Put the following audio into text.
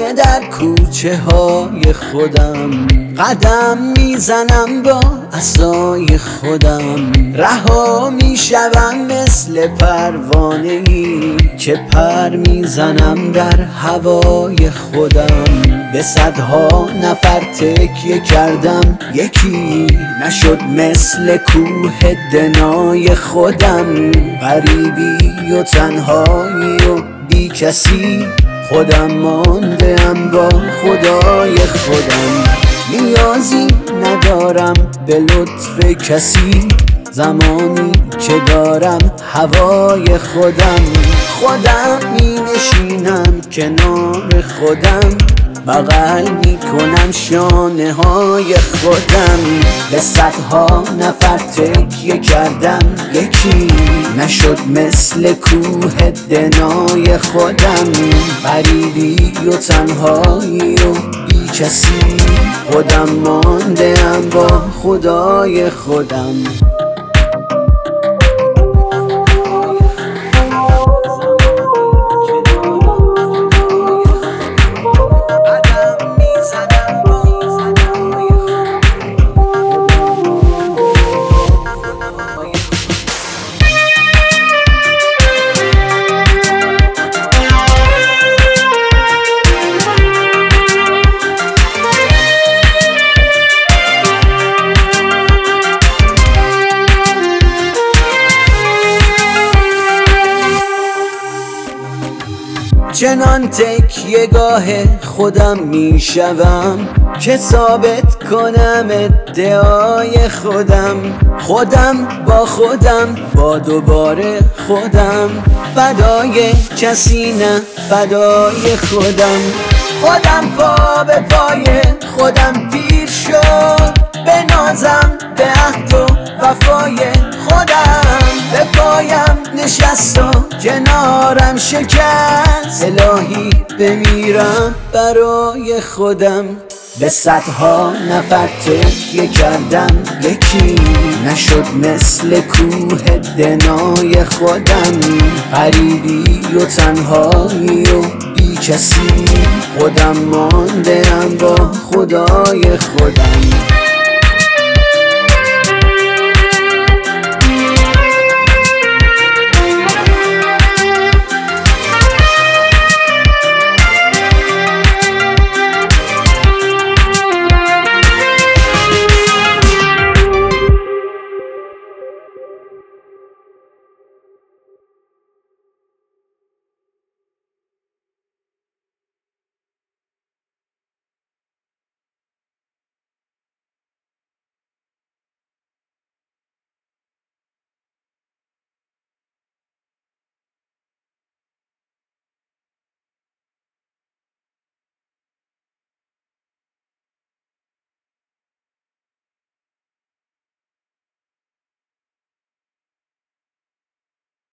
دوباره در کوچه های خودم قدم میزنم، با عصای خودم رها میشوم مثل پروانه ای که پر میزنم در هوای خودم. به صدها نفر تکیه کردم، یکی نشد مثل کوه دنای خودم. غریبی و تنهایی و بی کسی، خودم ماندم با خدای خودم. نیازی ندارم به لطف کسی، زمانی که دارم هوای خودم. خودم می نشینم کنار خودم، بغل می کنم شانه های خودم. به صدها نفر تکیه کردم، یکی نشد مثل کوه دنای خودم. غریبی و تنهایی و بی کسی، خودم ماندم با خدای خودم. چنان تکیه‌گاه خودم میشوم که ثابت کنم ادعای خودم. خودم با خودم، با دوباره خودم، فدای کسی نه فدای خودم. خودم پا به پای خودم پیر شد، به نازم به عهد و وفای خودم. به پایم نشست و کنارم شکست، الهی بمیرم برای خودم. به صدها نفر تکیه کردم، یکی نشد مثل کوه دنای خودم. غریبی و تنهایی و بی کسی، خودم ماندم با خدای خودم.